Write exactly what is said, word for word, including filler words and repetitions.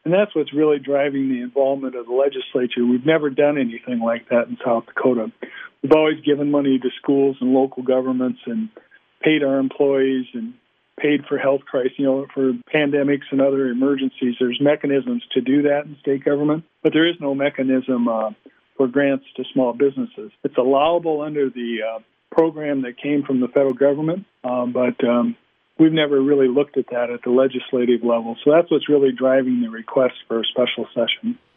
And that's what's really driving the involvement of the legislature. We've never done anything like that in South Dakota. We've always given money to schools and local governments and paid our employees and paid for health crises, you know, for pandemics and other emergencies. There's mechanisms to do that in state government, but there is no mechanism uh, for grants to small businesses. It's allowable under the uh, program that came from the federal government, um, but um, we've never really looked at that at the legislative level. So that's what's really driving the request for a special session.